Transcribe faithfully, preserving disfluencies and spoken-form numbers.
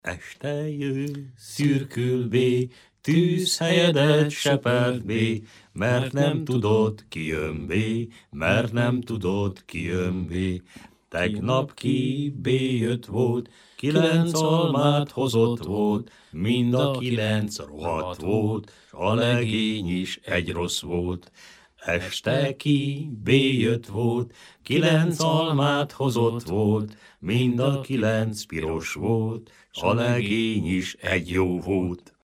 Este jő, szürkülvé, tűzhelyedet sepeld bé, mert nem tudod, ki jön bé, mert nem tudod, ki jön bé. Tegnap ki béjött volt, kilenc almát hozott volt, mind a kilenc rohadt volt, s a legény is egy rossz volt. Este ki béjött volt, kilenc almát hozott volt, mind a kilenc piros volt, s a legény is egy jó volt.